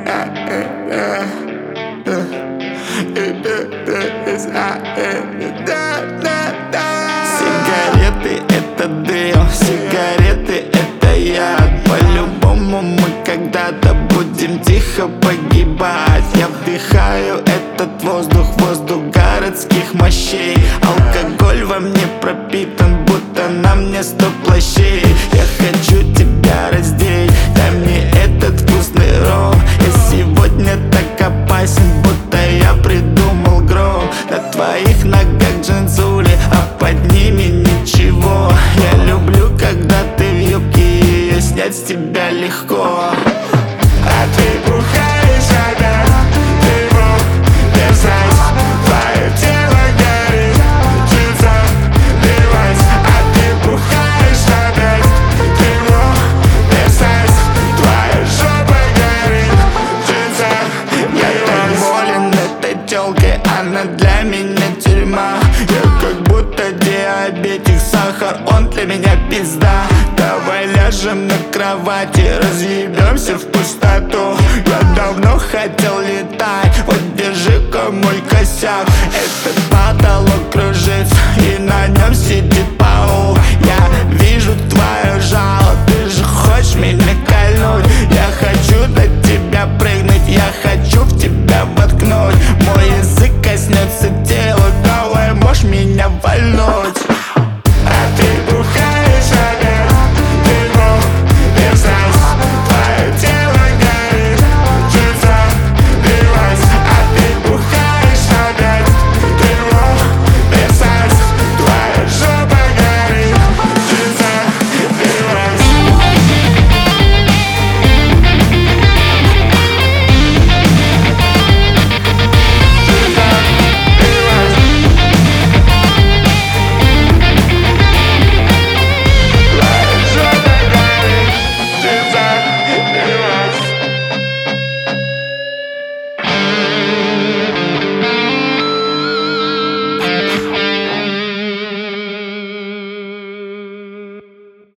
Сигареты — это дым, сигареты — это яд. По-любому мы когда-то будем тихо погибать. Я вдыхаю этот воздух, воздух городских мощей. Алкоголь во мне пропитан, будто на мне 100 плащей. Я хочу тебя раздеть, дай мне этот вкусный ром. Я сегодня так опасен, будто я придумал гром. На твоих ногах джинсули, а под ними ничего. Я люблю, когда ты в юбке, ее снять с тебя легко. А ты бухаешь опять, ты мог держать, твое тело горит, джинса девайс. А ты бухаешь опять, ты мог держать, твоя жопа горит, джинса Я девайс. доволен этой тёлкой, она для меня тюрьма. Я как будто диабетик, сахар, он для меня пизда. Давай ляжем на кровати, разъебемся в пустоту. Я давно хотел летать, вот держи-ка мой косяк. Этот потолок кружится, и на нем сидит паук. Я вижу твое жало, ты же хочешь меня кольнуть.